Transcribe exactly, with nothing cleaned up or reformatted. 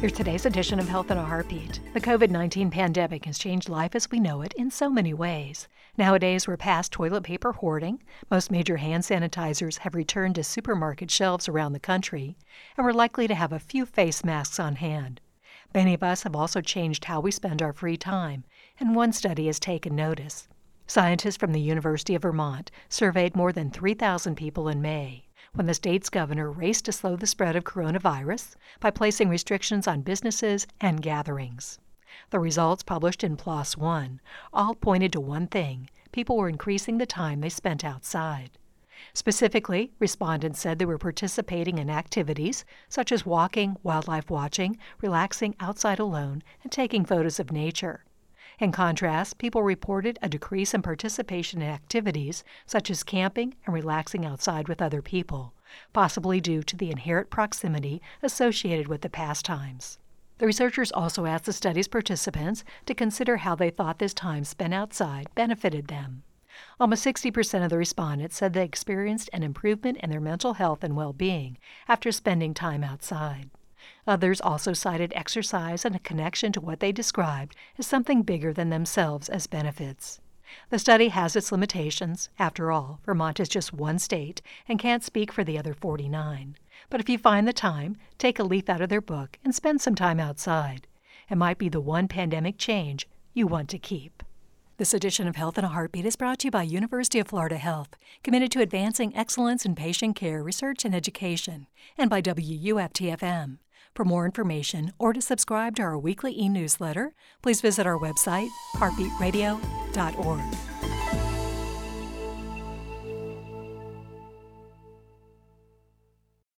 Here's today's edition of Health in a Heartbeat. The covid nineteen pandemic has changed life as we know it in so many ways. Nowadays, we're past toilet paper hoarding, most major hand sanitizers have returned to supermarket shelves around the country, and we're likely to have a few face masks on hand. Many of us have also changed how we spend our free time, and one study has taken notice. Scientists from the University of Vermont surveyed more than three thousand people in May, when the state's governor raced to slow the spread of coronavirus by placing restrictions on businesses and gatherings. The results, published in PLOS One, all pointed to one thing: people were increasing the time they spent outside. Specifically, respondents said they were participating in activities such as walking, wildlife watching, relaxing outside alone, and taking photos of nature. In contrast, people reported a decrease in participation in activities such as camping and relaxing outside with other people, possibly due to the inherent proximity associated with the pastimes. The researchers also asked the study's participants to consider how they thought this time spent outside benefited them. Almost sixty percent of the respondents said they experienced an improvement in their mental health and well-being after spending time outside. Others also cited exercise and a connection to what they described as something bigger than themselves as benefits. The study has its limitations. After all, Vermont is just one state and can't speak for the other forty-nine. But if you find the time, take a leaf out of their book and spend some time outside. It might be the one pandemic change you want to keep. This edition of Health in a Heartbeat is brought to you by University of Florida Health, committed to advancing excellence in patient care, research, and education, and by W U F T F M. For more information or to subscribe to our weekly e-newsletter, please visit our website, heartbeat radio dot org.